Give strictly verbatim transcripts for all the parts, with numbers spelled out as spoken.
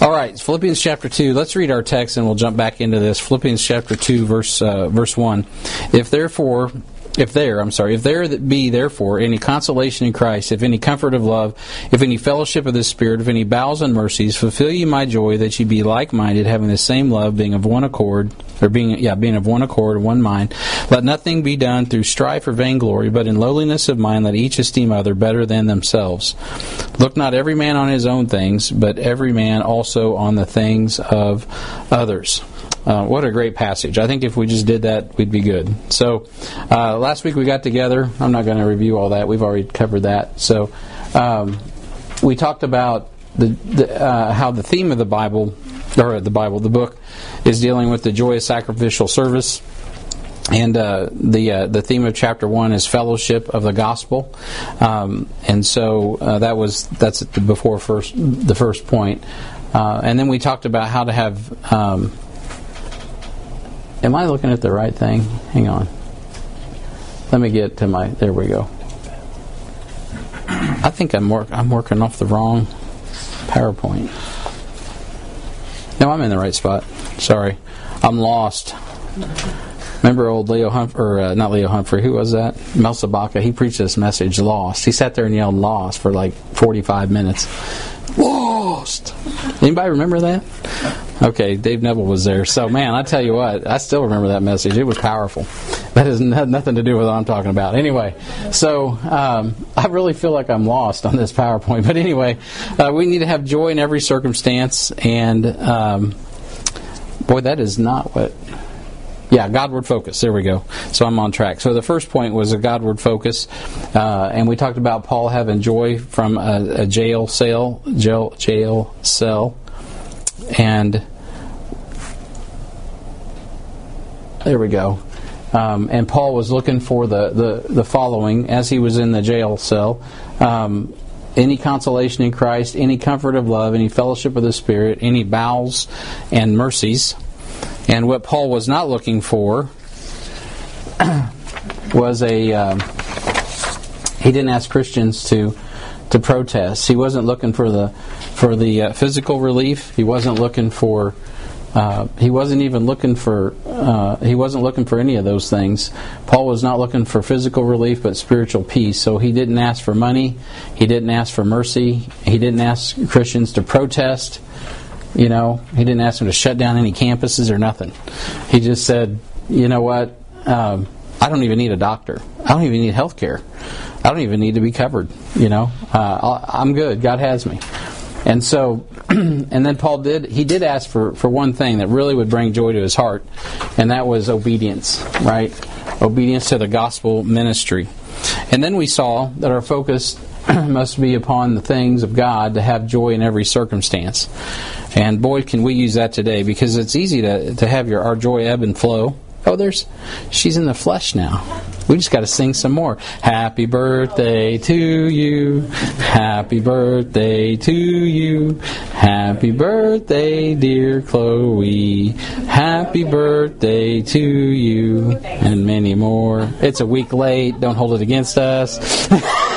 All right, Philippians chapter two. Let's read our text and we'll jump back into this. Philippians chapter two, verse uh, verse one. If therefore, if there, I'm sorry, if there be therefore any consolation in Christ, if any comfort of love, if any fellowship of the Spirit, if any bowels and mercies, fulfill ye my joy, that ye be like-minded, having the same love, being of one accord, or being yeah, being of one accord, one mind. Let nothing be done through strife or vainglory, but in lowliness of mind let each esteem other better than themselves. Look not every man on his own things, but every man also on the things of others. Uh, what a great passage. I think if we just did that, we'd be good. So, uh, last week we got together. I'm not going to review all that. We've already covered that. So, um, we talked about the, the uh, how the theme of the Bible, or the Bible, the book, is dealing with the joy of sacrificial service. And uh, the uh, the theme of chapter one is fellowship of the gospel, um, and so uh, that was that's before first the first point, uh, and then we talked about how to have. Um, am I looking at the right thing? Hang on. Let me get to my. There we go. I think I'm work. I'm working off the wrong PowerPoint. No, I'm in the right spot. Sorry, I'm lost. Remember old Leo Humphrey, or uh, not Leo Humphrey, who was that? Mel Sabaka, he preached this message, Lost. He sat there and yelled Lost for like forty-five minutes. Lost! Anybody remember that? Okay, Dave Neville was there. So, man, I tell you what, I still remember that message. It was powerful. That has nothing to do with what I'm talking about. Anyway, so um, I really feel like I'm lost on this PowerPoint. But anyway, uh, we need to have joy in every circumstance. And, um, boy, that is not what... Yeah, Godward focus. There we go. So I'm on track. So the first point was a Godward focus, uh, and we talked about Paul having joy from a, a jail cell, jail, jail cell, and there we go. Um, and Paul was looking for the, the, the following as he was in the jail cell. Um, any consolation in Christ, any comfort of love, any fellowship of the Spirit, any bowels and mercies. And what Paul was not looking for was a... Um, he didn't ask Christians to to protest. He wasn't looking for the for the uh, physical relief. He wasn't looking for... Uh, he wasn't even looking for... Uh, he wasn't looking for any of those things. Paul was not looking for physical relief, but spiritual peace. So he didn't ask for money. He didn't ask for mercy. He didn't ask Christians to protest. You know, he didn't ask them to shut down any campuses or nothing. He just said, you know what, um, I don't even need a doctor. I don't even need health care. I don't even need to be covered, you know. Uh, I'm good. God has me. And so, and then Paul did, he did ask for, for one thing that really would bring joy to his heart, and that was obedience, right? Obedience to the gospel ministry. And then we saw that our focus must be upon the things of God to have joy in every circumstance. And boy, can we use that today, because it's easy to to have your our joy ebb and flow. Oh, there's she's in the flesh now. We just got to sing some more. Happy birthday to you. Happy birthday to you. Happy birthday, dear Chloe. Happy birthday to you. And many more. It's a week late. Don't hold it against us.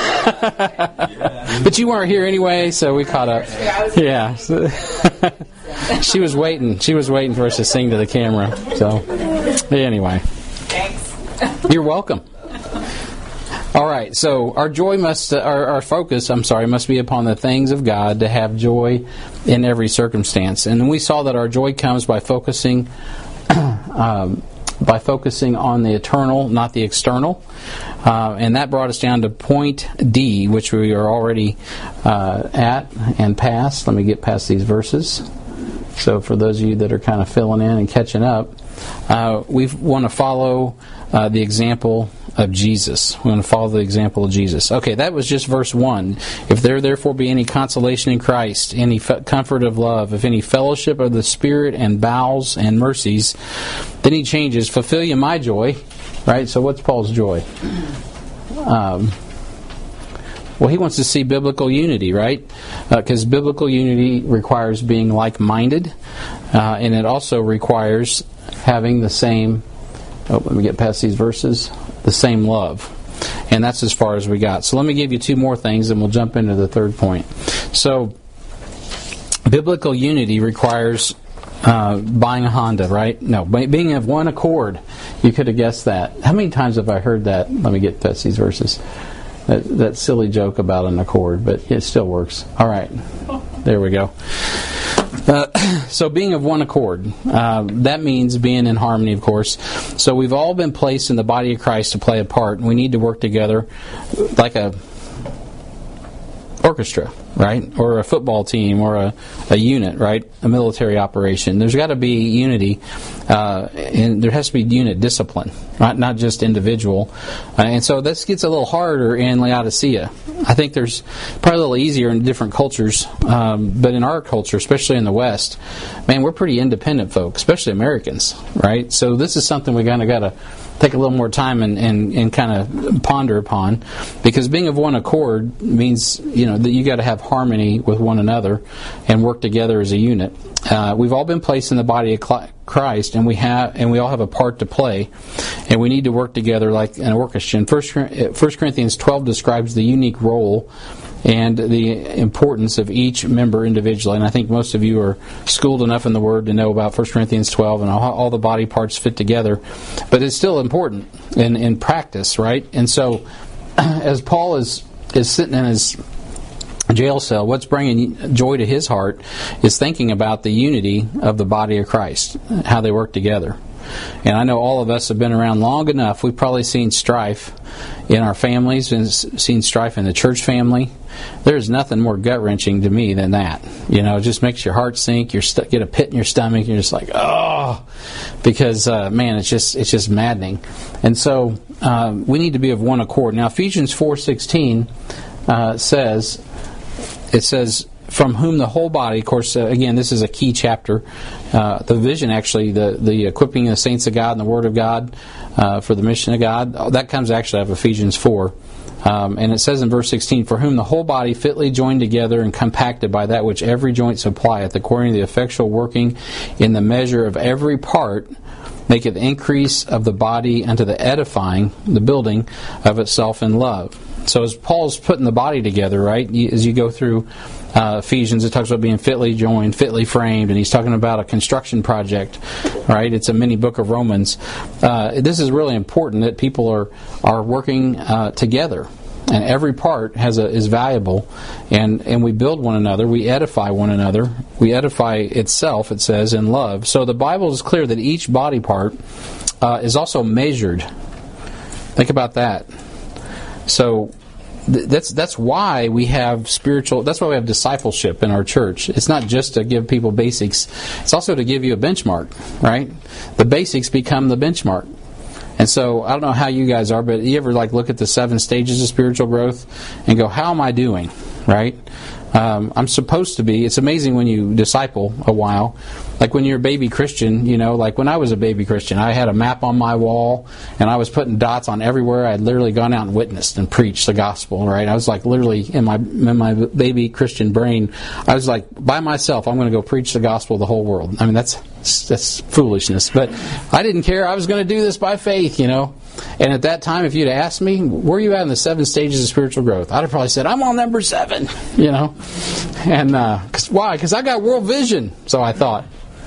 But you weren't here anyway, so we caught up. Yeah. She was waiting. She was waiting for us to sing to the camera. So, anyway. Thanks. You're welcome. All right. So our joy must, uh, our, our focus, I'm sorry, must be upon the things of God to have joy in every circumstance. And we saw that our joy comes by focusing. Um, by focusing on the eternal, not the external. Uh, and that brought us down to point D, which we are already uh, at and past. Let me get past these verses. So for those of you that are kind of filling in and catching up, uh, we want to follow uh, the example of Jesus. We want to follow the example of Jesus. Okay, that was just verse one. If there therefore be any consolation in Christ, any f- comfort of love, if any fellowship of the Spirit and bowels and mercies, then he changes, fulfill you my joy. Right? So what's Paul's joy? Um, well, he wants to see biblical unity, right? Because uh, biblical unity requires being like-minded, uh, and it also requires having the same, oh, let me get past these verses, the same love. And that's as far as we got. So let me give you two more things, and we'll jump into the third point. So biblical unity requires uh, buying a Honda, right? No, being of one accord. You could have guessed that. How many times have I heard that? Let me get Betsy's verses. That, that silly joke about an accord, but it still works. All right, there we go. Uh, so being of one accord, uh, that means being in harmony, of course. So we've all been placed in the body of Christ to play a part, and we need to work together like a orchestra, right? Or a football team, or a, a unit, right? A military operation. There's got to be unity, uh, and there has to be unit discipline, not not just individual. Uh, and so this gets a little harder in Laodicea. I think there's probably a little easier in different cultures, um, but in our culture, especially in the West, man, we're pretty independent folk, especially Americans, right? So this is something we kind of got to take a little more time and, and, and kind of ponder upon, because being of one accord means, you know, that you got to have harmony with one another and work together as a unit. Uh, we've all been placed in the body of Christ, and we have, and we all have a part to play, and we need to work together like an orchestra. And First Corinthians twelve describes the unique role and the importance of each member individually. And I think most of you are schooled enough in the Word to know about First Corinthians twelve and how all the body parts fit together. But it's still important in, in practice, right? And so, as Paul is, is sitting in his jail cell, what's bringing joy to his heart is thinking about the unity of the body of Christ, how they work together. And I know all of us have been around long enough. We've probably seen strife in our families and seen strife in the church family. There's nothing more gut-wrenching to me than that. You know, it just makes your heart sink. You st- get a pit in your stomach. You're just like, oh, because, uh, man, it's just it's just maddening. And so uh, we need to be of one accord. Now, Ephesians four sixteen uh, says, it says, from whom the whole body, of course, uh, again, this is a key chapter. Uh, the vision, actually, the, the equipping of the saints of God and the Word of God uh, for the mission of God, that comes actually out of Ephesians four. Um, and it says in verse sixteen, for whom the whole body fitly joined together and compacted by that which every joint supplieth, according to the effectual working in the measure of every part, maketh increase of the body unto the edifying, the building of itself in love. So as Paul's putting the body together, right, as you go through uh, Ephesians, it talks about being fitly joined, fitly framed, and he's talking about a construction project, right? It's a mini book of Romans. Uh, this is really important that people are are working uh, together, and every part has a, is valuable, and, and we build one another, we edify one another, we edify itself, it says, in love. So the Bible is clear that each body part uh, is also measured. Think about that. So that's that's why we have spiritual, that's why we have discipleship in our church. It's not just to give people basics, it's also to give you a benchmark, right? The basics become the benchmark. And so, I don't know how you guys are, but you ever like look at the seven stages of spiritual growth and go, how am I doing, right? Um, I'm supposed to be. It's amazing when you disciple a while. Like when you're a baby Christian, you know, like when I was a baby Christian, I had a map on my wall, and I was putting dots on everywhere. I had literally gone out and witnessed and preached the gospel, right? I was like literally in my in my baby Christian brain, I was like, by myself, I'm going to go preach the gospel to the whole world. I mean, that's that's foolishness. But I didn't care. I was going to do this by faith, you know. And at that time, if you'd asked me, where are you at in the seven stages of spiritual growth? I'd have probably said, I'm on number seven, you know. And uh, cause, why? Because I got world vision, so I thought.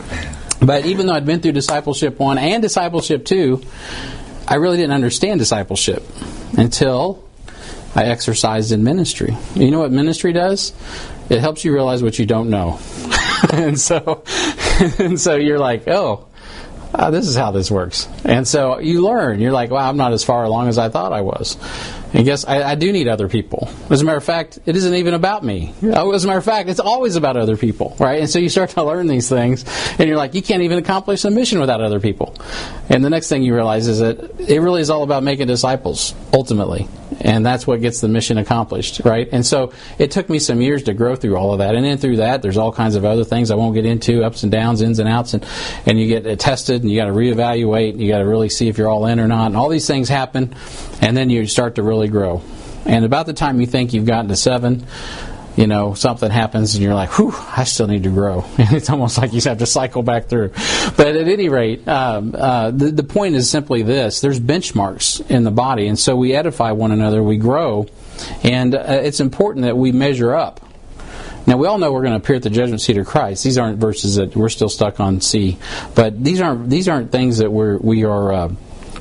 But even though I'd been through discipleship one and discipleship two, I really didn't understand discipleship until I exercised in ministry. You know what ministry does? It helps you realize what you don't know. and so, and so you're like, oh, Uh, this is how this works. And so you learn. You're like, wow, I'm not as far along as I thought I was. And guess I, I do need other people. As a matter of fact, it isn't even about me. As a matter of fact, it's always about other people, right? And so you start to learn these things, and you're like, you can't even accomplish a mission without other people. And the next thing you realize is that it really is all about making disciples, ultimately. And that's what gets the mission accomplished, right? And so it took me some years to grow through all of that. And then through that, there's all kinds of other things I won't get into, ups and downs, ins and outs. And, and you get tested, and you got to reevaluate, and you got to really see if you're all in or not. And all these things happen, and then you start to really grow. And about the time you think you've gotten to seven, you know, something happens and you're like, whew, I still need to grow. And it's almost like you have to cycle back through. But at any rate, um, uh, the, the point is simply this. There's benchmarks in the body, and so we edify one another, we grow, and uh, it's important that we measure up. Now, we all know we're going to appear at the judgment seat of Christ. These aren't verses that we're still stuck on C. But these aren't these aren't things that we're, we are uh,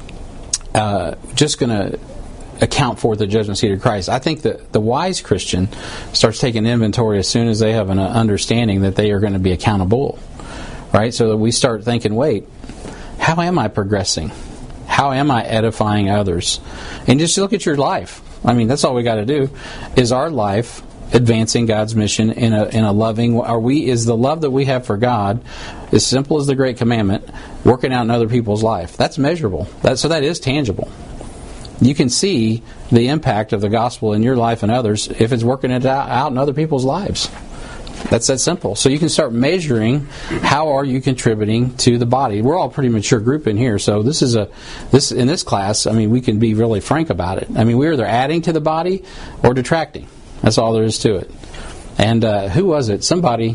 uh, just going to account for at the judgment seat of Christ. I think that the wise Christian starts taking inventory as soon as they have an understanding that they are going to be accountable. Right? So that we start thinking, wait, how am I progressing? How am I edifying others? And just look at your life. I mean, that's all we got to do. Is our life advancing God's mission in a in a loving? Are we? Is the love that we have for God as simple as the Great Commandment, working out in other people's life? That's measurable. That so that is tangible. You can see the impact of the gospel in your life and others if it's working it out, out in other people's lives. That's that simple. So you can start measuring how are you contributing to the body. We're all a pretty mature group in here, so this is a this in this class. I mean, we can be really frank about it. I mean, we're either adding to the body or detracting. That's all there is to it. And uh, who was it? Somebody.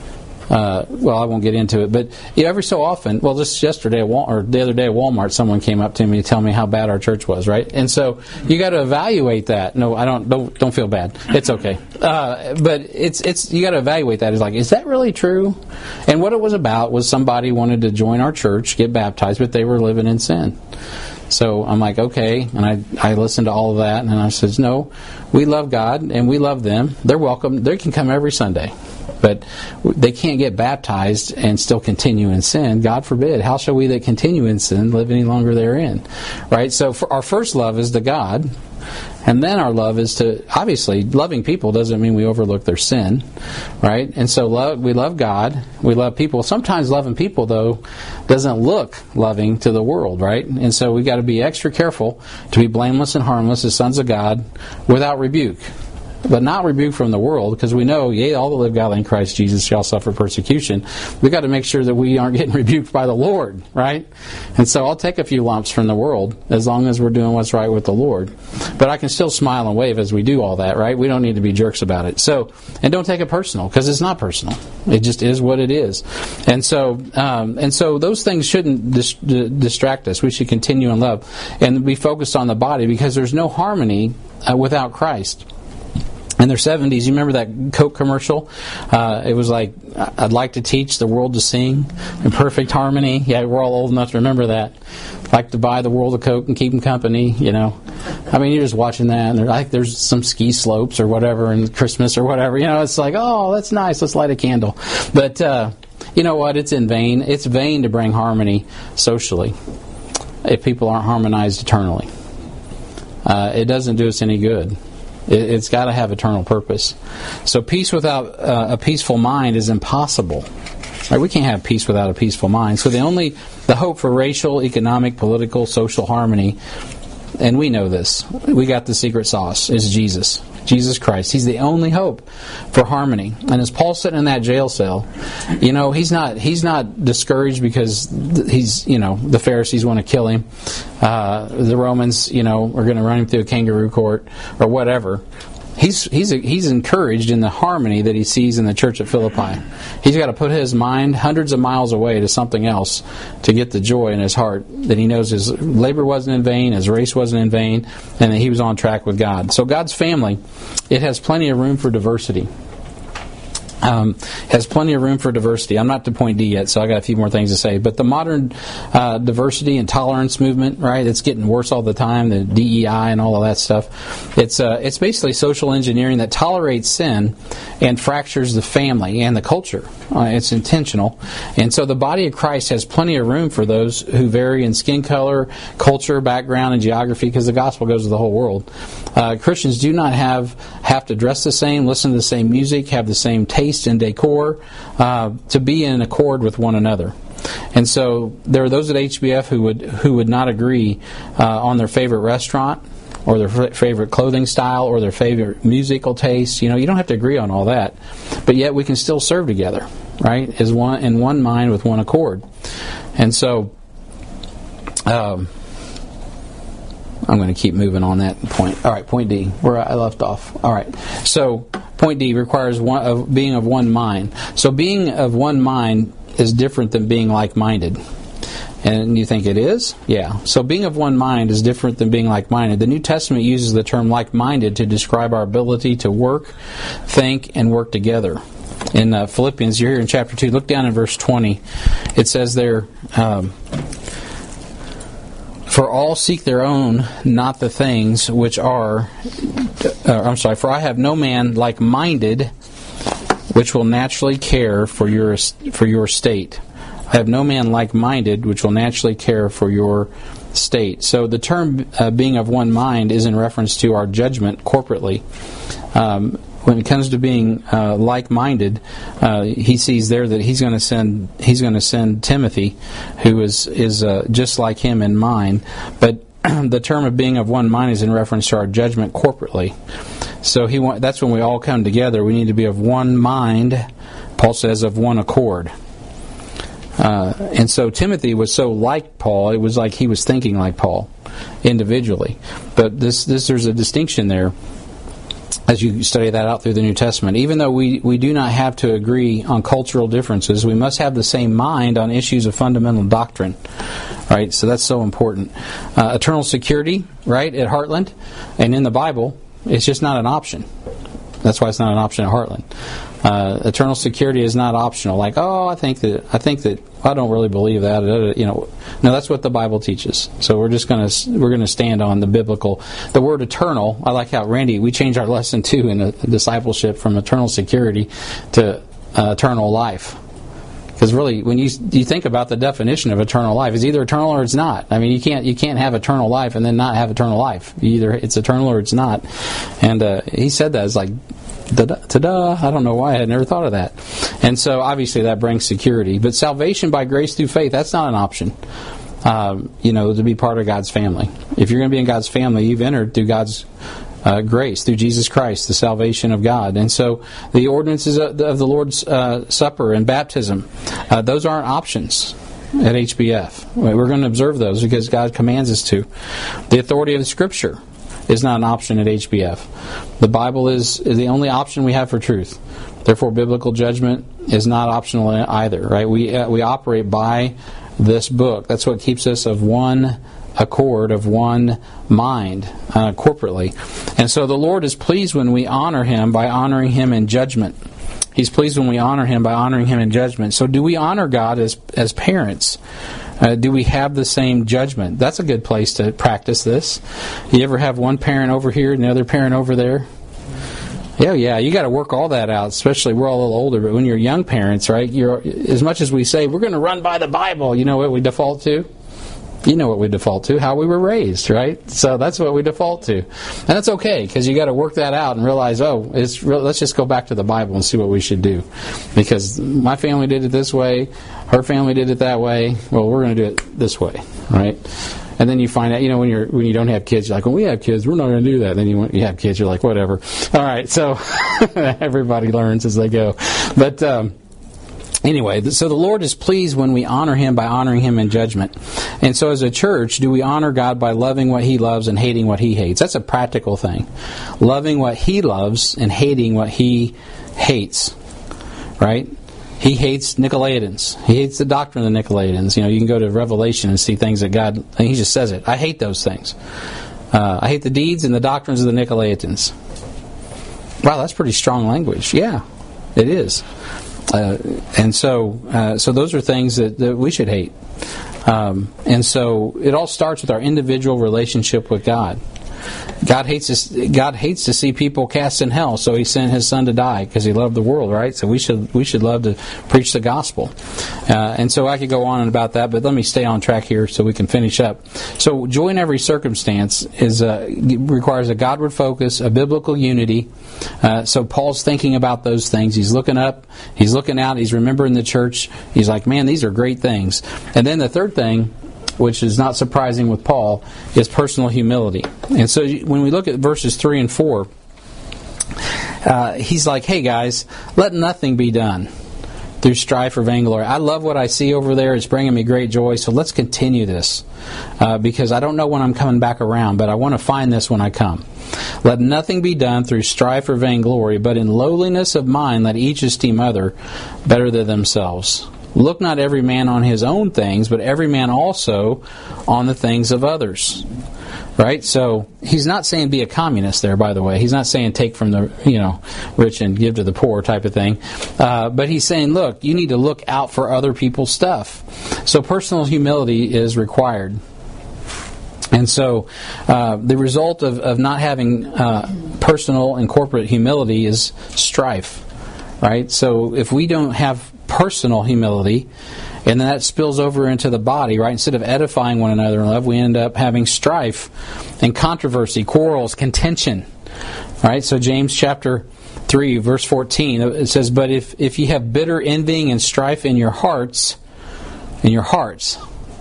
Uh, well, I won't get into it, but you know, every so often, well, just yesterday at Wal- or the other day at Walmart, someone came up to me to tell me how bad our church was, right? And so you got to evaluate that. No, I don't. Don't don't feel bad. It's okay. Uh, but it's it's you got to evaluate that. It's like, is that really true? And what it was about was somebody wanted to join our church, get baptized, but they were living in sin. So I'm like, okay, and I I listened to all of that, and I says, no, we love God and we love them. They're welcome. They can come every Sunday. But they can't get baptized and still continue in sin. God forbid. How shall we that continue in sin live any longer therein? Right? So for our first love is to God. And then our love is to, obviously, loving people doesn't mean we overlook their sin. Right? And so love, we love God. We love people. Sometimes loving people, though, doesn't look loving to the world. Right? And so we've got to be extra careful to be blameless and harmless as sons of God without rebuke. But not rebuke from the world, because we know, yea, all that live godly in Christ Jesus shall suffer persecution. We've got to make sure that we aren't getting rebuked by the Lord, right? And so I'll take a few lumps from the world as long as we're doing what's right with the Lord. But I can still smile and wave as we do all that, right? We don't need to be jerks about it. So, and don't take it personal, because it's not personal. It just is what it is. And so, um, and so those things shouldn't dis- d- distract us. We should continue in love and be focused on the body, because there's no harmony uh, without Christ. In their seventies, you remember that Coke commercial? Uh, it was like, I'd like to teach the world to sing in perfect harmony. Yeah, we're all old enough to remember that. Like to buy the world a Coke and keep them company, you know. I mean, you're just watching that, and like there's some ski slopes or whatever, and Christmas or whatever. You know, it's like, oh, that's nice. Let's light a candle. But uh, you know what? It's in vain. It's vain to bring harmony socially if people aren't harmonized eternally. Uh, it doesn't do us any good. It's got to have eternal purpose. So peace without uh, a peaceful mind is impossible. Right? We can't have peace without a peaceful mind. So the only the hope for racial, economic, political, social harmony, and we know this, we got the secret sauce, is Jesus. Jesus Christ. He's the only hope for harmony. And as Paul's sitting in that jail cell, you know, he's not he's not discouraged because he's, you know, the Pharisees want to kill him. Uh, the Romans, you know, are going to run him through a kangaroo court or whatever. He's he's he's encouraged in the harmony that he sees in the church at Philippi. He's got to put his mind hundreds of miles away to something else to get the joy in his heart that he knows his labor wasn't in vain, his race wasn't in vain, and that he was on track with God. So God's family, it has plenty of room for diversity. Um, has plenty of room for diversity. I'm not to point D yet, so I got a few more things to say. But the modern uh, diversity and tolerance movement, right? It's getting worse all the time. The D E I and all of that stuff. It's uh, it's basically social engineering that tolerates sin and fractures the family and the culture. Uh, it's intentional, and so the body of Christ has plenty of room for those who vary in skin color, culture, background, and geography, because the gospel goes to the whole world. Uh, Christians do not have have to dress the same, listen to the same music, have the same taste and decor uh, to be in accord with one another. And so there are those at H B F who would who would not agree uh, on their favorite restaurant or their f- favorite clothing style or their favorite musical taste. You know, you don't have to agree on all that, but yet we can still serve together, right? As one in one mind with one accord. And so um, I'm going to keep moving on that point. All right, point D, where I left off. All right, so point D requires one of being of one mind. So being of one mind is different than being like-minded. And you think it is? Yeah. So being of one mind is different than being like-minded. The New Testament uses the term like-minded to describe our ability to work, think, and work together. In uh, Philippians, you're here in chapter two, look down in verse twenty. It says there, um, for all seek their own, not the things which are, uh, I'm sorry, for I have no man like-minded which will naturally care for your for your state. I have no man like-minded which will naturally care for your state. So the term uh, being of one mind is in reference to our judgment corporately. Um, when it comes to being uh, like-minded, uh, he sees there that he's going to send he's going to send Timothy, who is is uh, just like him in mind. But the term of being of one mind is in reference to our judgment corporately. So he wa- that's when we all come together. We need to be of one mind. Paul says of one accord. Uh, and so Timothy was so like Paul, it was like he was thinking like Paul individually. But this, this there's a distinction there as you study that out through the New Testament. Even though we, we do not have to agree on cultural differences, we must have the same mind on issues of fundamental doctrine. Right? So that's so important. Uh, eternal security, right, at Heartland and in the Bible, it's just not an option. That's why it's not an option at Heartland. Uh, eternal security is not optional. Like, oh, I think that I think that I don't really believe that. You know, no, that's what the Bible teaches. So we're just gonna we're gonna stand on the biblical. The word eternal. I like how Randy we changed our lesson too in a, discipleship from eternal security to uh, eternal life. Because really, when you you think about the definition of eternal life, it's either eternal or it's not. I mean, you can't you can't have eternal life and then not have eternal life. Either it's eternal or it's not. And uh, he said that it's like, ta-da, ta-da. I don't know why I had never thought of that. And so obviously that brings security. But salvation by grace through faith, that's not an option. Um, you know, to be part of God's family. If you're going to be in God's family, you've entered through God's Uh, grace, through Jesus Christ, the salvation of God. And so the ordinances of the, of the Lord's uh, Supper and baptism, uh, those aren't options at H B F. We're going to observe those because God commands us to. The authority of the Scripture is not an option at H B F. The Bible is, is the only option we have for truth. Therefore, biblical judgment is not optional either. Right? We uh, we operate by this book. That's what keeps us of one accord, of one mind, uh, corporately. And so the Lord is pleased when we honor Him by honoring Him in judgment. He's pleased when we honor Him by honoring Him in judgment. So do we honor God as as parents? Uh, do we have the same judgment? That's a good place to practice this. You ever have one parent over here and the other parent over there? Yeah, yeah, you got to work all that out, especially we're all a little older, but when you're young parents, right, you're as much as we say, we're going to run by the Bible, you know what we default to? You know what we default to, how we were raised, right? So that's what we default to. And that's okay, because you got to work that out and realize, oh, it's real, let's just go back to the Bible and see what we should do. Because my family did it this way, her family did it that way, well, we're going to do it this way, right? And then you find out, you know, when you're when you don't have kids, you're like, when we have kids, we're not going to do that. And then you, you have kids, you're like, whatever. All right, so everybody learns as they go. But um Anyway, so the Lord is pleased when we honor Him by honoring Him in judgment. And so as a church, do we honor God by loving what He loves and hating what He hates? That's a practical thing. Loving what He loves and hating what He hates. Right? He hates Nicolaitans. He hates the doctrine of the Nicolaitans. You know, you can go to Revelation and see things that God, and He just says it. I hate those things. Uh, I hate the deeds and the doctrines of the Nicolaitans. Wow, that's pretty strong language. Yeah, it is. Uh, and so, uh, so those are things that, that we should hate. Um, and so, it all starts with our individual relationship with God. God hates us, God hates to see people cast in hell, so He sent His Son to die because He loved the world, right? So we should we should love to preach the gospel. Uh, and so I could go on and about that, but let me stay on track here so we can finish up. So joy in every circumstance is uh, requires a Godward focus, a biblical unity. Uh, so Paul's thinking about those things. He's looking up, he's looking out, he's remembering the church. He's like, man, these are great things. And then the third thing, which is not surprising with Paul, is personal humility. And so when we look at verses three and four, uh, he's like, hey guys, let nothing be done through strife or vainglory. I love what I see over there. It's bringing me great joy. So let's continue this. Uh, because I don't know when I'm coming back around, but I want to find this when I come. Let nothing be done through strife or vainglory, but in lowliness of mind let each esteem other better than themselves. Look not every man on his own things, but every man also on the things of others. Right? So he's not saying be a communist there, by the way. He's not saying take from the, you know, rich and give to the poor type of thing. Uh, but he's saying, look, you need to look out for other people's stuff. So personal humility is required. And so uh, the result of, of not having uh, personal and corporate humility is strife. Right? So if we don't have personal humility, and then that spills over into the body, right? Instead of edifying one another in love, we end up having strife and controversy, quarrels, contention. Right? So James chapter three, verse fourteen, it says, "But if, if ye have bitter envying and strife in your hearts, in your hearts,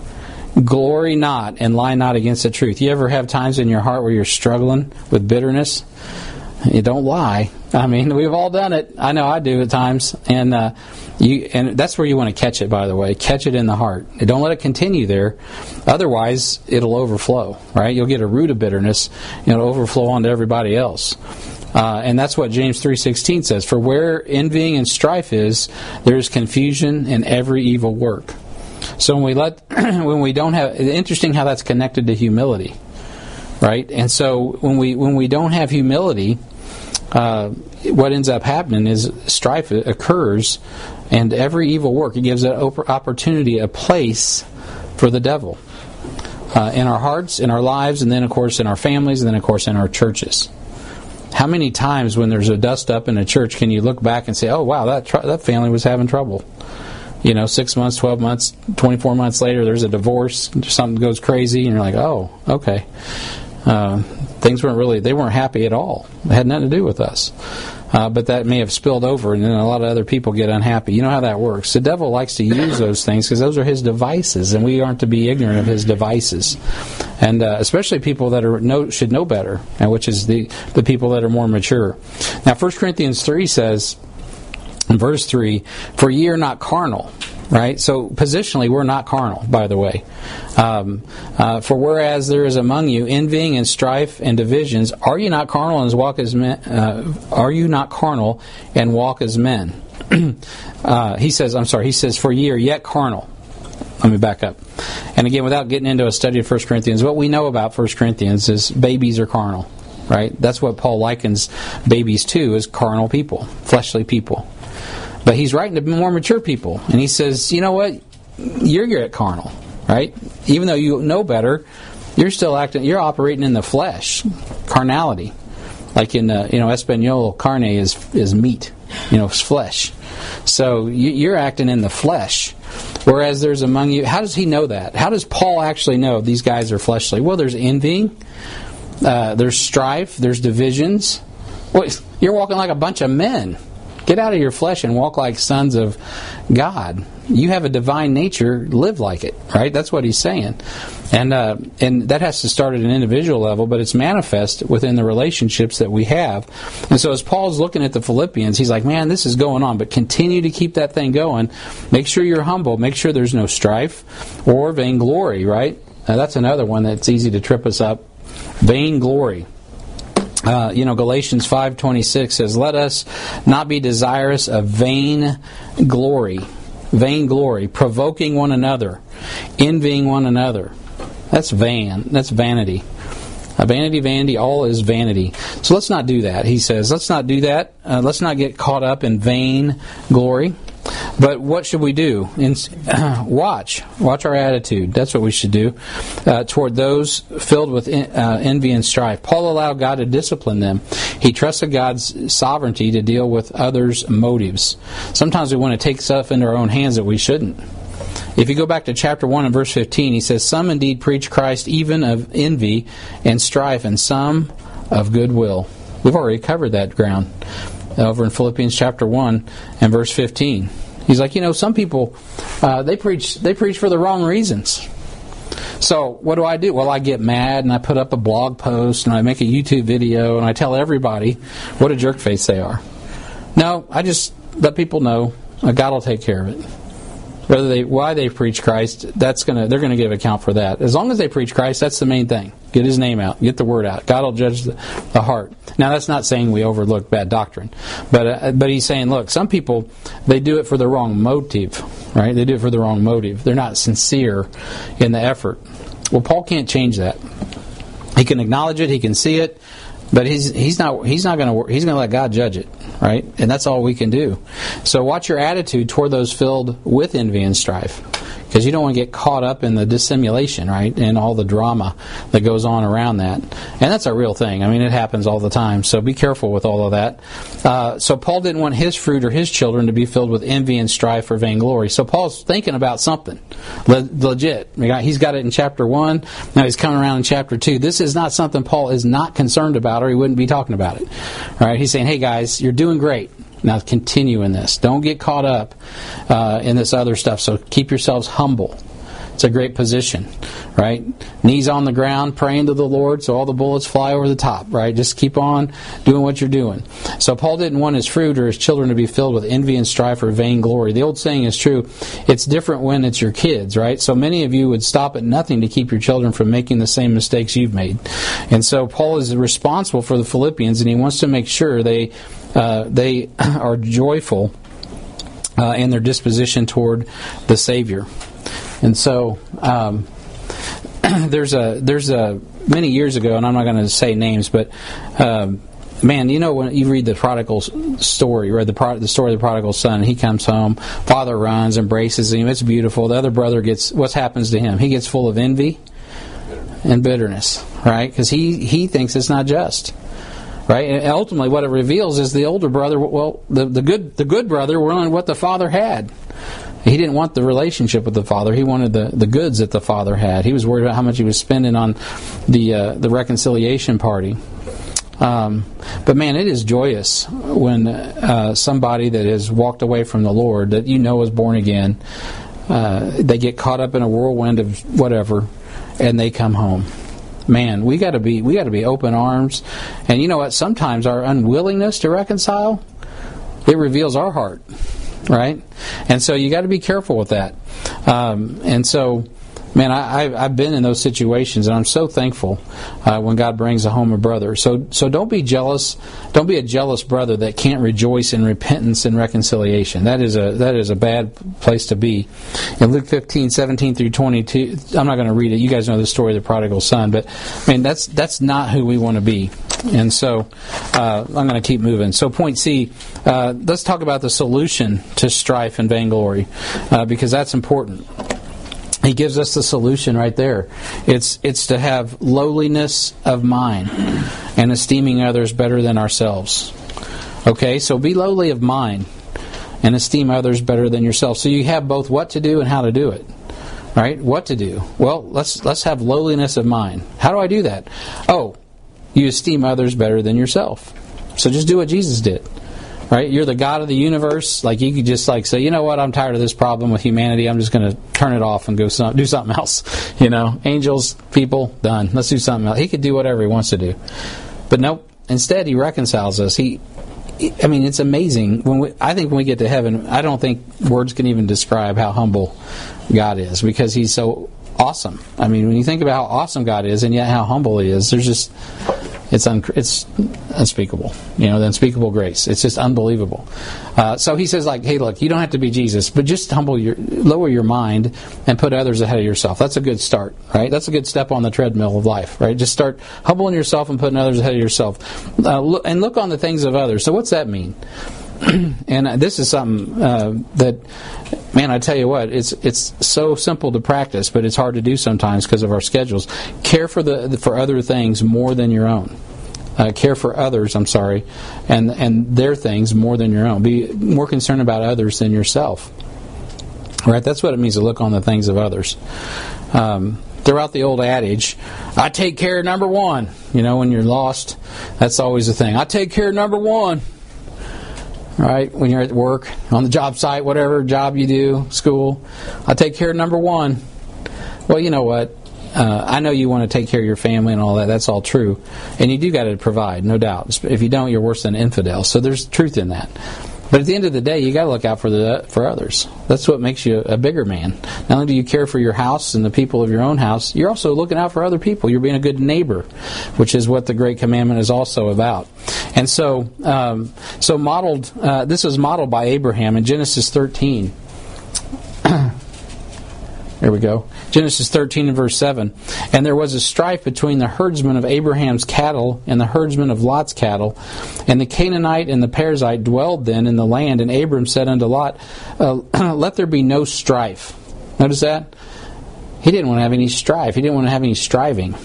glory not and lie not against the truth." You ever have times in your heart where you're struggling with bitterness? You don't lie. I mean, we've all done it. I know I do at times. And uh, you, and that's where you want to catch it, by the way. Catch it in the heart. Don't let it continue there. Otherwise, it'll overflow, right? You'll get a root of bitterness, and it'll overflow onto everybody else. Uh, and that's what James three sixteen says. "For where envying and strife is, there is confusion in every evil work." So when we let, when we don't have, it's interesting how that's connected to humility, right? And so when we when we don't have humility, Uh, what ends up happening is strife occurs, and every evil work, it gives an opportunity, a place for the devil uh, in our hearts, in our lives, and then of course in our families, and then of course in our churches. How many times when there's a dust up in a church can you look back and say, "Oh wow, that tr- that family was having trouble"? You know, six months, twelve months, twenty-four months later, there's a divorce, something goes crazy, and you're like, "Oh, okay." Uh, things weren't really, they weren't happy at all. It had nothing to do with us. Uh, but that may have spilled over, and then a lot of other people get unhappy. You know how that works. The devil likes to use those things because those are his devices, and we aren't to be ignorant of his devices. And uh, especially people that are know, should know better, and which is the, the people that are more mature. Now, First Corinthians three says, in verse three, "For ye are not carnal." Right? So positionally, we're not carnal, by the way. Um, uh, "For whereas there is among you envying and strife and divisions, are you not carnal and walk as men? Uh, are you not carnal and walk as men?" uh, he says, I'm sorry, he says, "For ye are yet carnal." Let me back up. And again, without getting into a study of First Corinthians, what we know about First Corinthians is babies are carnal. Right? That's what Paul likens babies to, is carnal people, fleshly people. But he's writing to more mature people, and he says, you know what? You're yet carnal, right? Even though you know better, you're still acting. You're operating in the flesh, carnality. Like in uh, you know, Espanol, carne is is meat, you know, it's flesh. So you, you're acting in the flesh. Whereas there's among you. How does he know that? How does Paul actually know these guys are fleshly? Well, there's envying, uh, there's strife, there's divisions. Well, you're walking like a bunch of men. Get out of your flesh and walk like sons of God. You have a divine nature. Live like it, right? That's what he's saying. And uh, and that has to start at an individual level, but it's manifest within the relationships that we have. And so as Paul's looking at the Philippians, he's like, man, this is going on, but continue to keep that thing going. Make sure you're humble. Make sure there's no strife or vainglory, right? Now, that's another one that's easy to trip us up. Vainglory. Uh, you know, Galatians five twenty-six says, "Let us not be desirous of vain glory, vain glory, provoking one another, envying one another." That's vain. That's vanity. Uh, vanity, vanity, all is vanity. So let's not do that. He says, let's not do that. Uh, let's not get caught up in vain glory. But what should we do? In, uh, watch. Watch our attitude. That's what we should do uh, toward those filled with in, uh, envy and strife. Paul allowed God to discipline them. He trusted God's sovereignty to deal with others' motives. Sometimes we want to take stuff into our own hands that we shouldn't. If you go back to chapter one and verse fifteen, he says, "Some indeed preach Christ even of envy and strife, and some of goodwill." We've already covered that ground over in Philippians chapter one and verse fifteen. He's like, you know, some people, uh, they preach they preach for the wrong reasons. So what do I do? Well, I get mad and I put up a blog post and I make a YouTube video and I tell everybody what a jerk face they are. No, I just let people know God will take care of it. Whether they why they preach Christ, that's gonna they're gonna give account for that. As long as they preach Christ, that's the main thing. Get His name out, get the word out. God will judge the, the heart. Now, that's not saying we overlook bad doctrine, but uh, but He's saying, look, some people they do it for the wrong motive, right? They do it for the wrong motive. They're not sincere in the effort. Well, Paul can't change that. He can acknowledge it, he can see it, but he's he's not he's not going to he's going to let God judge it, right? And that's all we can do. So watch your attitude toward those filled with envy and strife, because you don't want to get caught up in the dissimulation, right, and all the drama that goes on around that. And that's a real thing. I mean, it happens all the time. So be careful with all of that. Uh, so Paul didn't want his fruit or his children to be filled with envy and strife or vainglory. So Paul's thinking about something Le- legit. He's got it in chapter one. Now he's coming around in chapter two. This is not something Paul is not concerned about, or he wouldn't be talking about it. All right? He's saying, hey guys, you're doing great. Now continue in this. Don't get caught up uh, in this other stuff. So keep yourselves humble. It's a great position, right? Knees on the ground, praying to the Lord so all the bullets fly over the top, right? Just keep on doing what you're doing. So Paul didn't want his fruit or his children to be filled with envy and strife or vainglory. The old saying is true. It's different when it's your kids, right? So many of you would stop at nothing to keep your children from making the same mistakes you've made. And so Paul is responsible for the Philippians, and he wants to make sure they uh, they are joyful uh, in their disposition toward the Savior. And so um, there's a there's a many years ago, and I'm not going to say names, but um, man, you know when you read the prodigal story, read the pro- the story of the prodigal son, he comes home, father runs, embraces him, it's beautiful. The other brother gets, what happens to him? He gets full of envy and bitterness, right? Because he he thinks it's not just. Right, and ultimately, what it reveals is the older brother. Well, the, the good the good brother wanted what the father had. He didn't want the relationship with the father. He wanted the, the goods that the father had. He was worried about how much he was spending on the uh, the reconciliation party. Um, but man, it is joyous when uh, somebody that has walked away from the Lord, that you know is born again, uh, they get caught up in a whirlwind of whatever, and they come home. Man, we got to be we got to be open arms, and you know what? Sometimes our unwillingness to reconcile, it reveals our heart, right? And so you got to be careful with that. Um, and so, man, I, I've, I've been in those situations, and I'm so thankful uh, when God brings a home a brother. So, so don't be jealous. Don't be a jealous brother that can't rejoice in repentance and reconciliation. That is a that is a bad place to be. In Luke fifteen, seventeen through twenty-two, I'm not going to read it. You guys know the story of the prodigal son, but I mean that's that's not who we want to be. And so uh, I'm going to keep moving. So point C, uh, let's talk about the solution to strife and vainglory, uh, because that's important. He gives us the solution right there. It's it's to have lowliness of mind and esteeming others better than ourselves. Okay, so be lowly of mind and esteem others better than yourself. So you have both what to do and how to do it. Right? What to do? Well, let's let's have lowliness of mind. How do I do that? Oh, you esteem others better than yourself. So just do what Jesus did. Right? You're the God of the universe. Like, you could just like say, you know what, I'm tired of this problem with humanity. I'm just going to turn it off and go some, do something else. You know, angels, people, done. Let's do something else. He could do whatever he wants to do. But nope. Instead, he reconciles us. He, I mean, it's amazing. When we, I think when we get to heaven, I don't think words can even describe how humble God is, because he's so awesome. I mean, when you think about how awesome God is and yet how humble he is, there's just... It's un- it's unspeakable, you know, the unspeakable grace. It's just unbelievable. Uh, so he says, like, hey, look, you don't have to be Jesus, but just humble your, lower your mind and put others ahead of yourself. That's a good start, right? That's a good step on the treadmill of life, right? Just start humbling yourself and putting others ahead of yourself, uh, look, and look on the things of others. So what's that mean? And this is something uh, that, man, I tell you what, it's it's so simple to practice, but it's hard to do sometimes because of our schedules. Care for the for other things more than your own. Uh, care for others, I'm sorry, and and their things more than your own. Be more concerned about others than yourself. Right? That's what it means to look on the things of others. Um, throughout the old adage, I take care of number one. You know, when you're lost, that's always the thing. I take care of number one. Right, when you're at work, on the job site, whatever job you do, school, I take care of number one. Well, you know what? Uh, I know you want to take care of your family and all that. That's all true. And you do got to provide, no doubt. If you don't, you're worse than an infidel. So there's truth in that. But at the end of the day, you got to look out for the for others. That's what makes you a bigger man. Not only do you care for your house and the people of your own house, you're also looking out for other people. You're being a good neighbor, which is what the Great Commandment is also about. And so, um, so modeled. Uh, this was modeled by Abraham in Genesis thirteen. There we go. Genesis thirteen and verse seven. And there was a strife between the herdsmen of Abraham's cattle and the herdsmen of Lot's cattle. And the Canaanite and the Perizzite dwelled then in the land. And Abram said unto Lot, uh, let there be no strife. Notice that? He didn't want to have any strife. He didn't want to have any striving.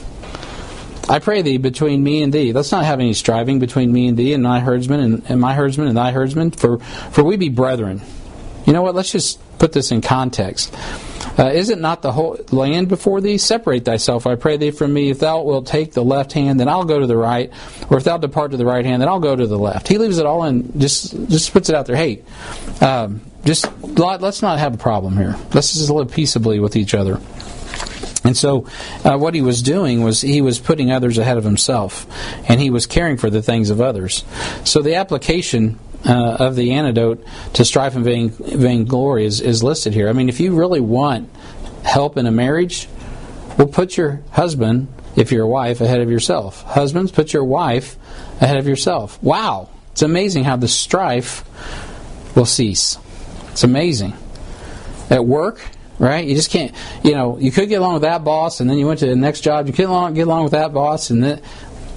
I pray thee between me and thee. Let's not have any striving between me and thee and thy herdsman and, and my herdsman and thy herdsman, for, for we be brethren. You know what? Let's just put this in context. Uh, is it not the whole land before thee? Separate thyself, I pray thee, from me. If thou wilt take the left hand, then I'll go to the right. Or if thou depart to the right hand, then I'll go to the left. He leaves it all in, just just puts it out there. Hey, um, just let's not have a problem here. Let's just live peaceably with each other. And so uh, what he was doing was he was putting others ahead of himself, and he was caring for the things of others. So the application uh, of the antidote to strife and vain, vainglory is, is listed here. I mean, if you really want help in a marriage, well, put your husband, if you're a wife, ahead of yourself. Husbands, put your wife ahead of yourself. Wow! It's amazing how the strife will cease. It's amazing. At work, right? You just can't, you know, you could get along with that boss, and then you went to the next job, you couldn't get along with that boss, and then,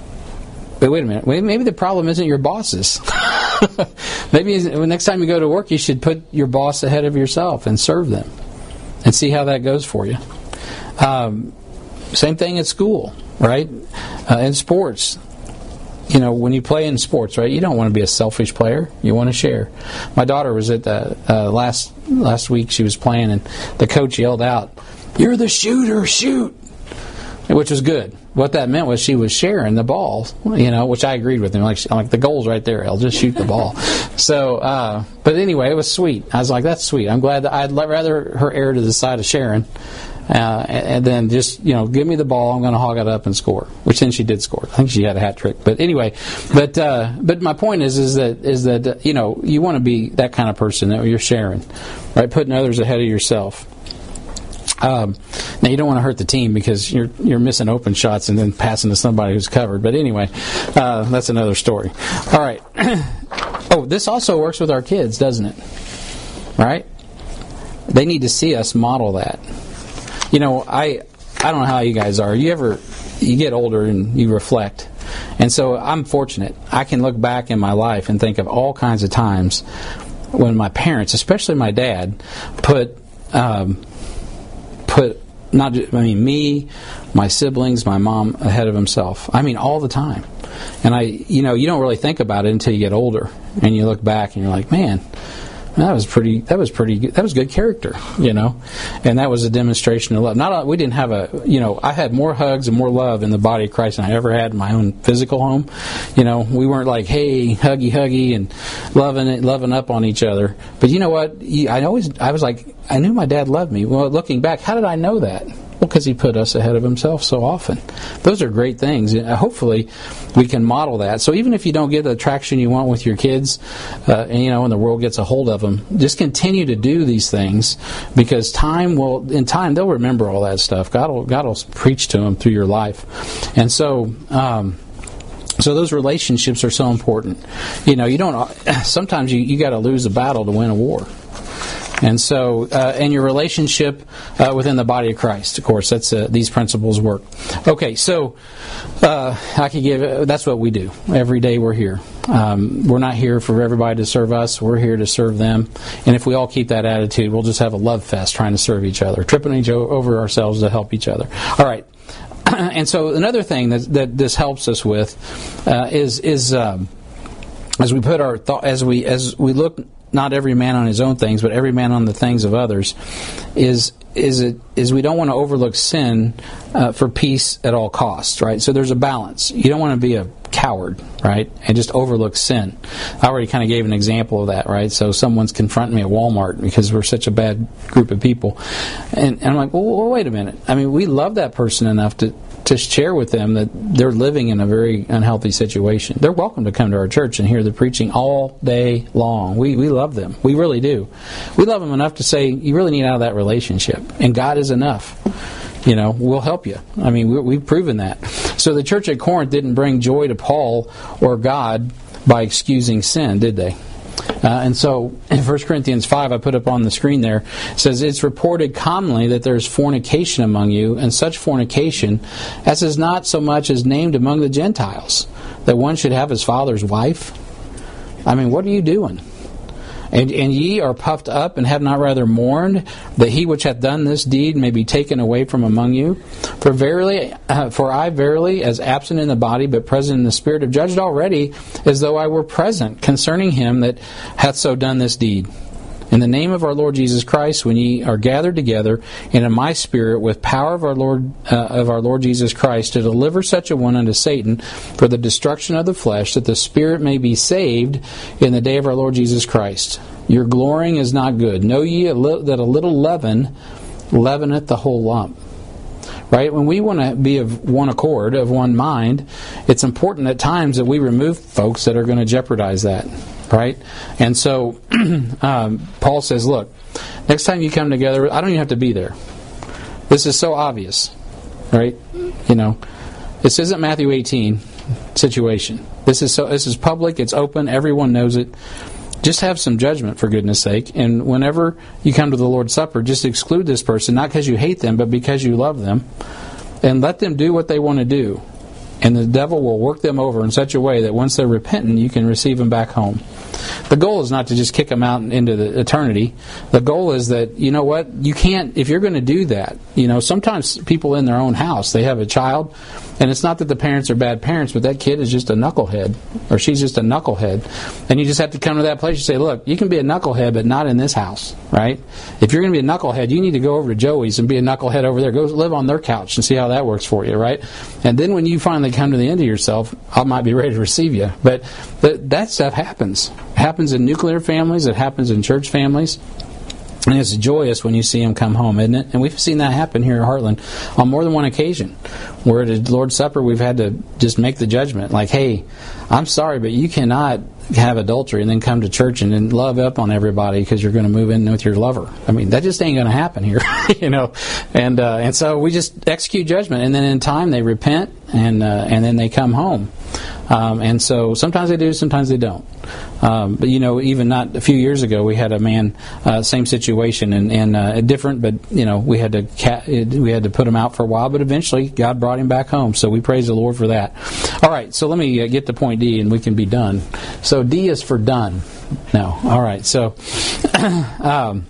but wait a minute, maybe the problem isn't your bosses. Maybe next time you go to work, you should put your boss ahead of yourself and serve them, and see how that goes for you. Um, same thing at school, right? Uh, in sports. You know, when you play in sports, right, you don't want to be a selfish player. You want to share. My daughter was at the uh, last last week. She was playing, and the coach yelled out, "You're the shooter, shoot!" Which was good. What that meant was she was sharing the ball. You know, which I agreed with him. Like, I'm like, the goal's right there. I'll just shoot the ball. So, uh, but anyway, it was sweet. I was like, that's sweet. I'm glad that I'd rather her err to the side of sharing. Uh, and then just, you know, give me the ball, I'm going to hog it up and score. Which then she did score. I think she had a hat trick. But anyway, but uh, but my point is is that is that uh, you know, you want to be that kind of person that you're sharing, right? Putting others ahead of yourself. Um, now you don't want to hurt the team because you're you're missing open shots and then passing to somebody who's covered. But anyway, uh, that's another story. All right. Oh, this also works with our kids, doesn't it? Right? They need to see us model that. You know, I I don't know how you guys are. You ever you get older and you reflect, and so I'm fortunate. I can look back in my life and think of all kinds of times when my parents, especially my dad, put um, put not just, I mean me, my siblings, my mom ahead of himself. I mean all the time. And I, you know, you don't really think about it until you get older, and you look back and you're like, man. That was pretty. That was pretty. Good. That was good character, you know, and that was a demonstration of love. Not we didn't have a, you know, I had more hugs and more love in the body of Christ than I ever had in my own physical home. You know, we weren't like, hey, huggy, huggy, and loving it, loving up on each other. But you know what? I always, I was like, I knew my dad loved me. Well, looking back, how did I know that? Well, because he put us ahead of himself so often. Those are great things. Hopefully, we can model that. So even if you don't get the traction you want with your kids, uh, and you know, and the world gets a hold of them, just continue to do these things, because time will, in time, they'll remember all that stuff. God will, God will preach to them through your life, and so. Um, So those relationships are so important. You know, you don't. Sometimes you you got to lose a battle to win a war. And so, uh, and your relationship uh, within the body of Christ, of course, that's uh, these principles work. Okay, so uh, I could give. That's what we do every day. We're here. Um, we're not here for everybody to serve us. We're here to serve them. And if we all keep that attitude, we'll just have a love fest trying to serve each other, tripping each over ourselves to help each other. All right. And so another thing that, that this helps us with uh, is is um, as we put our thought as we as we look not every man on his own things, but every man on the things of others, is is it is we don't want to overlook sin uh, for peace at all costs, right? So there's a balance. You don't want to be a coward, right, and just overlook sin. I already kind of gave an example of that, right? So someone's confronting me at Walmart because we're such a bad group of people, and, and I'm like, well, well, wait a minute. I mean, we love that person enough to to share with them that they're living in a very unhealthy situation. They're welcome to come to our church and hear the preaching all day long. We we love them. We really do. We love them enough to say, you really need out of that relationship, and God is enough. You know, we'll help you. I mean, we, we've proven that. So the church at Corinth didn't bring joy to Paul or God by excusing sin, did they? Uh, and so in First Corinthians five, I put up on the screen there, it says, it's reported commonly that there is fornication among you, and such fornication as is not so much as named among the Gentiles, that one should have his father's wife. I mean, what are you doing? And, and ye are puffed up, and have not rather mourned, that he which hath done this deed may be taken away from among you. For verily, uh, for I verily, as absent in the body, but present in the spirit, have judged already, as though I were present, concerning him that hath so done this deed. In the name of our Lord Jesus Christ, when ye are gathered together, and in my spirit, with power of our Lord uh, of our Lord Jesus Christ, to deliver such a one unto Satan for the destruction of the flesh, that the spirit may be saved in the day of our Lord Jesus Christ. Your glorying is not good. Know ye a li- that a little leaven leaveneth the whole lump. Right? When we want to be of one accord, of one mind, it's important at times that we remove folks that are going to jeopardize that. Right? And so um, Paul says, look, next time you come together, I don't even have to be there. This is so obvious. Right? You know, this isn't Matthew eighteen situation. This is so. This is public. It's open. Everyone knows it. Just have some judgment, for goodness sake. And whenever you come to the Lord's Supper, just exclude this person, not because you hate them, but because you love them. And let them do what they want to do. And the devil will work them over in such a way that once they're repentant, you can receive them back home. The goal is not to just kick them out into the eternity. The goal is that, you know what, you can't, if you're going to do that, you know, sometimes people in their own house, they have a child, and it's not that the parents are bad parents, but that kid is just a knucklehead, or she's just a knucklehead. And you just have to come to that place and say, look, you can be a knucklehead, but not in this house, right? If you're going to be a knucklehead, you need to go over to Joey's and be a knucklehead over there. Go live on their couch and see how that works for you, right? And then when you finally come to the end of yourself, I might be ready to receive you. But, but that stuff happens. It happens in nuclear families. It happens in church families. And it's joyous when you see them come home, isn't it? And we've seen that happen here at Heartland on more than one occasion. Where at the Lord's Supper, we've had to just make the judgment. Like, hey, I'm sorry, but you cannot have adultery and then come to church and then love up on everybody because you're going to move in with your lover. I mean, that just ain't going to happen here, you know. And uh, and so we just execute judgment. And then in time, they repent, and uh, and then they come home. Um, and so sometimes they do, sometimes they don't. Um, but, you know, even not a few years ago, we had a man, uh, same situation, and, and uh, different, but, you know, we had to ca- we had to put him out for a while, but eventually God brought him back home. So we praise the Lord for that. All right, so let me uh, get to point D, and we can be done. So D is for done. No. All right, so... um,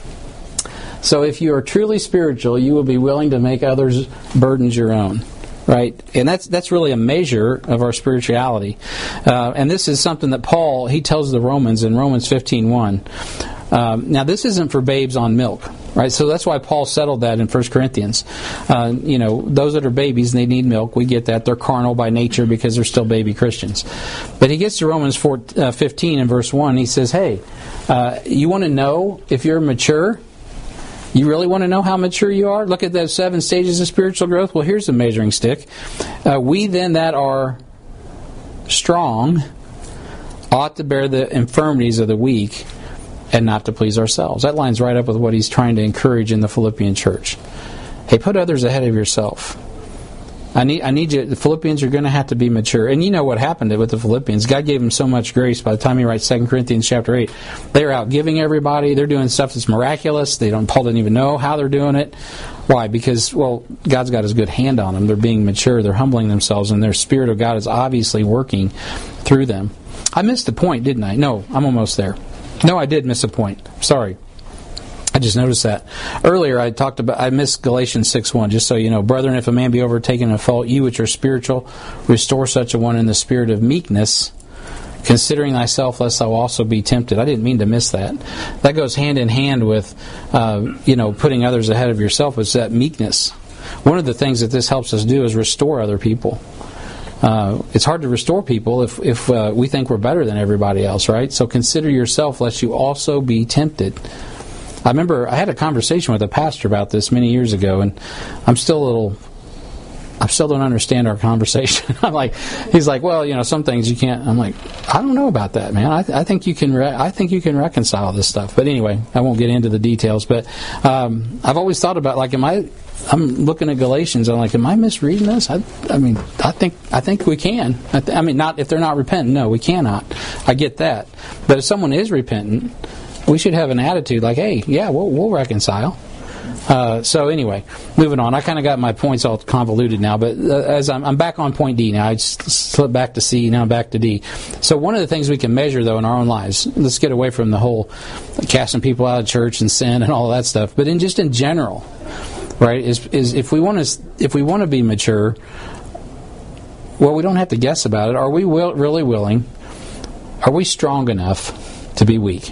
so if you are truly spiritual, you will be willing to make others' burdens your own. Right, and that's that's really a measure of our spirituality, uh, and this is something that Paul he tells the Romans in Romans fifteen one. Um, now this isn't for babes on milk, right? So that's why Paul settled that in First Corinthians. Uh, you know, those that are babies, they need milk. We get that. They're carnal by nature because they're still baby Christians. But he gets to Romans four, uh, fifteen and verse one. He says, "Hey, uh, you want to know if you're mature?" You really want to know how mature you are? Look at those seven stages of spiritual growth. Well, here's the measuring stick. Uh, we then that are strong ought to bear the infirmities of the weak and not to please ourselves. That lines right up with what he's trying to encourage in the Philippian church. Hey, put others ahead of yourself. I need I need you. The Philippians are going to have to be mature. And you know what happened with the Philippians. God gave them so much grace. By the time he writes Second Corinthians chapter eight, they're out giving everybody. They're doing stuff that's miraculous. They don't. Paul didn't even know how they're doing it. Why? Because, well, God's got his good hand on them. They're being mature. They're humbling themselves. And their Spirit of God is obviously working through them. I missed the point, didn't I? No, I'm almost there. No, I did miss a point. Sorry. I just noticed that. Earlier I talked about, I missed Galatians six one, just so you know. Brethren, if a man be overtaken in a fault, you which are spiritual, restore such a one in the spirit of meekness, considering thyself, lest thou also be tempted. I didn't mean to miss that. That goes hand in hand with, uh, you know, putting others ahead of yourself, is that meekness. One of the things that this helps us do is restore other people. Uh, it's hard to restore people if, if uh, we think we're better than everybody else, right? So consider yourself, lest you also be tempted. I remember I had a conversation with a pastor about this many years ago, and I'm still a little, I still don't understand our conversation. I'm like, he's like, well, you know, some things you can't. I'm like, I don't know about that, man. I, th- I think you can, re- I think you can reconcile this stuff. But anyway, I won't get into the details. But um, I've always thought about, like, am I, I'm looking at Galatians. I'm like, am I misreading this? I, I mean, I think I think we can. I, th- I mean, not if they're not repentant. No, we cannot. I get that. But if someone is repentant, we should have an attitude like, hey, yeah, we'll, we'll reconcile. Uh, so anyway, moving on. I kind of got my points all convoluted now, but uh, as I'm, I'm back on point D now, I just slipped back to C, now I'm back to D. So one of the things we can measure, though, in our own lives, let's get away from the whole casting people out of church and sin and all that stuff, but in just in general, right, is is if we want to if we want to be mature, well, we don't have to guess about it. Are we will, really willing? Are we strong enough to be weak?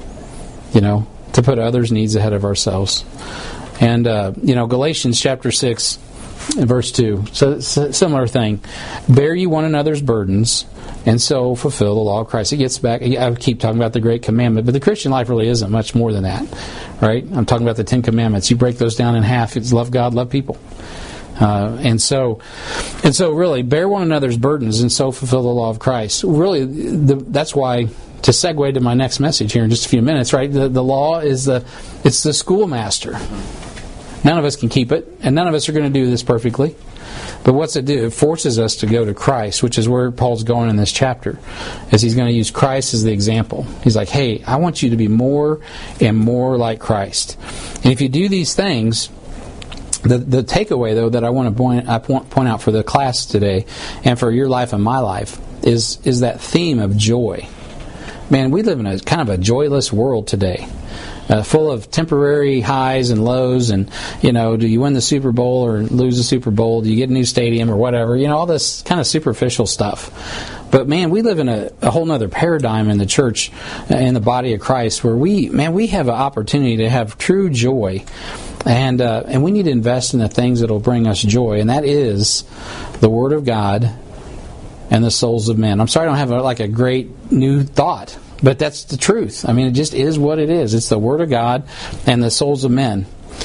You know, to put others' needs ahead of ourselves. And, uh, you know, Galatians chapter six, verse two, so, so similar thing. Bear ye one another's burdens, and so fulfill the law of Christ. It gets back, I keep talking about the great commandment, but the Christian life really isn't much more than that, right? I'm talking about the Ten Commandments. You break those down in half. It's love God, love people. Uh, and so, and so, really, bear one another's burdens, and so fulfill the law of Christ. Really, the, that's why, to segue to my next message here in just a few minutes, right? The, the law is the, it's the schoolmaster. None of us can keep it, and none of us are going to do this perfectly. But what's it do? It forces us to go to Christ, which is where Paul's going in this chapter, as he's going to use Christ as the example. He's like, hey, I want you to be more and more like Christ. And if you do these things, the the takeaway, though, that I want to point, I point, point out for the class today, and for your life and my life, is is that theme of joy. Man, we live in a kind of a joyless world today. Uh, full of temporary highs and lows, and, you know, do you win the Super Bowl or lose the Super Bowl? Do you get a new stadium or whatever? You know, all this kind of superficial stuff. But, man, we live in a, a whole other paradigm in the church, uh, in the body of Christ, where we, man, we have an opportunity to have true joy, and uh, and we need to invest in the things that will bring us joy, and that is the Word of God and the souls of men. I'm sorry I don't have a, like a great new thought. But that's the truth. I mean, it just is what it is. It's the Word of God and the souls of men.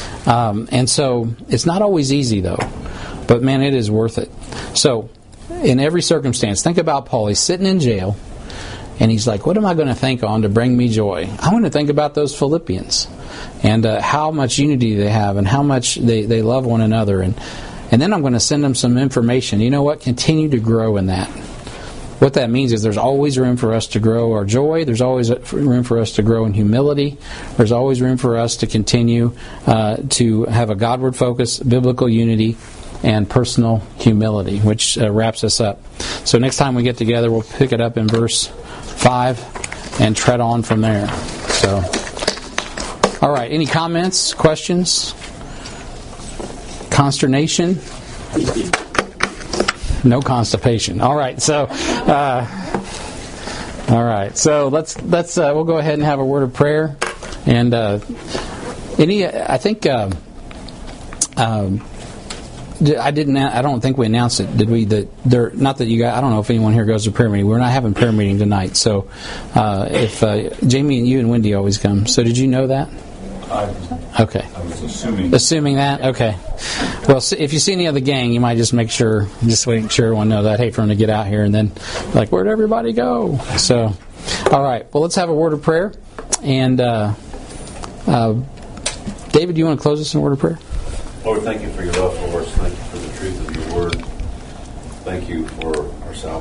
Um, and so, it's not always easy, though. But, man, it is worth it. So, in every circumstance, think about Paul. He's sitting in jail, and he's like, what am I going to think on to bring me joy? I want to think about those Philippians and uh, how much unity they have and how much they, they love one another. And, and then I'm going to send them some information. You know what? Continue to grow in that. What that means is there's always room for us to grow our joy. There's always room for us to grow in humility. There's always room for us to continue uh, to have a Godward focus, biblical unity, and personal humility, which uh, wraps us up. So next time we get together, we'll pick it up in verse five and tread on from there. So, all right. Any comments, questions, consternation? No constipation. All right, so, uh, all right, so let's let's uh, we'll go ahead and have a word of prayer, and uh, any I think uh, um, I didn't I don't think we announced it, did we? That there not that you guys I don't know if anyone here goes to prayer meeting. We're not having prayer meeting tonight, so uh, if uh, Jamie and you and Wendy always come, so did you know that? Okay. I was assuming. Assuming that? Okay. Well, if you see any of the gang, you might just make sure, just make sure everyone knows. I'd hate for them to get out here and then, like, where'd everybody go? So, all right. Well, let's have a word of prayer. And, uh, uh, David, do you want to close us in a word of prayer? Lord, thank you for your love for us. Thank you for the truth of your word. Thank you for our salvation.